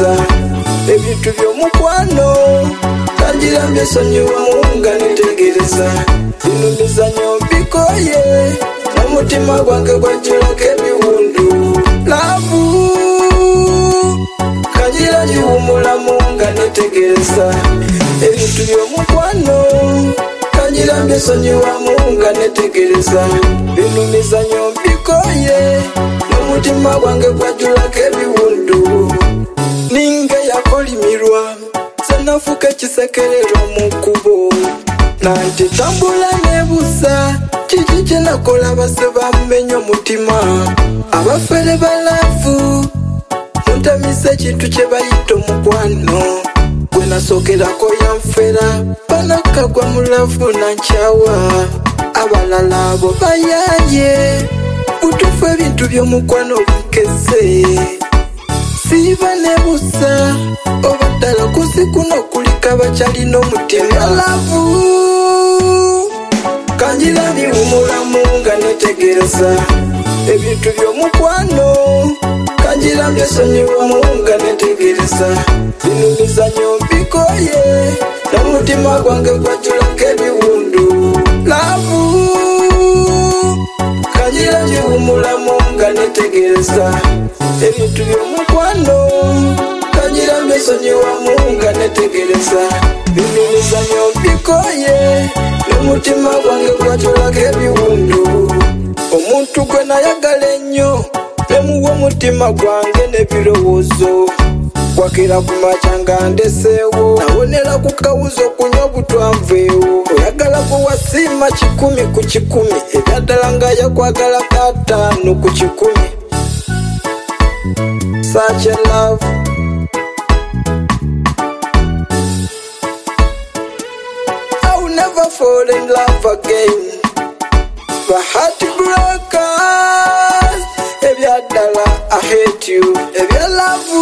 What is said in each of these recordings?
netegereza ebintu by'omukwano kanjirambye sonyiwamu nga netegereza binumizanyo mbikoye n'omutima gwange gwajjulako ebiwundu laavu kanjira giwumulamu nga netegereza ebintu by'omukwano kanjirambye sonyiwamu nga netegereza binumizanyo mbikoye n'omutima gwange gwajjulako ebiwundu ninga yakolimirwa senafuka ekisekererwa mu kkubo nanti tambula nebusa kiki kyenakola base bammenye omutima abafere balaavu muntamise ekintu kye bayita omukwano gwe nasookerako yanfera banakagwa mulavu nankyawa abalala abo bayaye butufu ebintu by'omukwano bikeze siba nebusa obaddala kusi kuno kulika bakyalina omutima laavu kanjira biwumulamu nga netegereza ebintu by'omukwano kanjira byesonyiwamu nga netegereza binumizanyo mbikoye n'omutima gwange gwajjulako ebiwundu laavu kanjira biwumulamu nga netegereza ebintu by'omukwano kanjira byesonyiwamu nga netegereza binumizanyo mbikoye n'omutima gwange gwajjulako ebiwundu omuntu gwe nayagala ennyo nemuwa omutima gwange n'ebirowoozo gwakira ku makya nga ndeseewo nawonera ku kawuzi okunywa obutwanveewo oyagala gwe wasiima 100 ku 100 ebyaddala nga yakwagala 5 ku 100 such a love I will never fall in love again the heartbreakers ebyaddala I hate you ebyalavu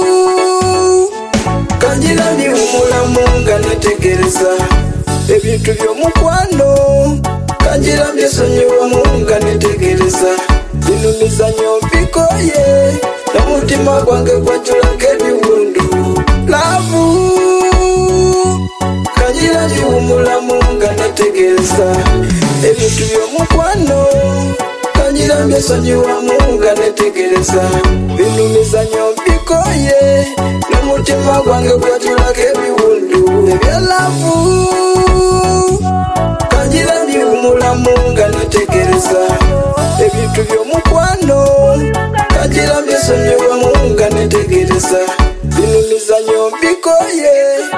kanjira biwumulamu nga netegereza ebintu by'omukwano kanjira byesonyiwamu nga netegereza binumizanyo mbikoye n'omutima gwange gwajjulako ebiwundu laavu kanjira biwumulamu nga netegereza ebintu by'omukwano kanjira byesonyiwamu nga netegereza binumizanyo mbikoye n'omutima gwange gwajjulako ebiwundu ebyalavu kanjira biwumulamu nga netegereza ebintu by'omukwano kanjira byesonyiwamu nga netegereza binumizanyo mbikoye